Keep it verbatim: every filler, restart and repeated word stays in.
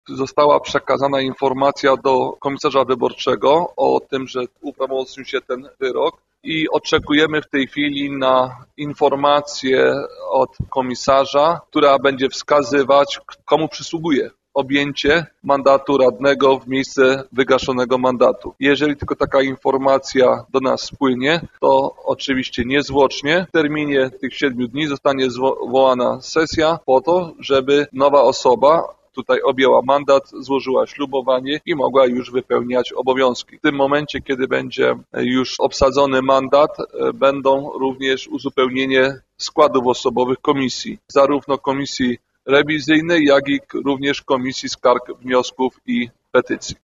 została przekazana informacja do komisarza wyborczego o tym, że uprawomocnił się ten wyrok i oczekujemy w tej chwili na informację od komisarza, która będzie wskazywać, komu przysługuje objęcie mandatu radnego w miejsce wygaszonego mandatu. Jeżeli tylko taka informacja do nas spłynie, to oczywiście niezwłocznie w terminie tych siedmiu dni zostanie zwołana sesja po to, żeby nowa osoba tutaj objęła mandat, złożyła ślubowanie i mogła już wypełniać obowiązki. W tym momencie, kiedy będzie już obsadzony mandat, będą również uzupełnienie składów osobowych komisji, zarówno komisji rewizyjnej, jak i również komisji skarg, wniosków i petycji.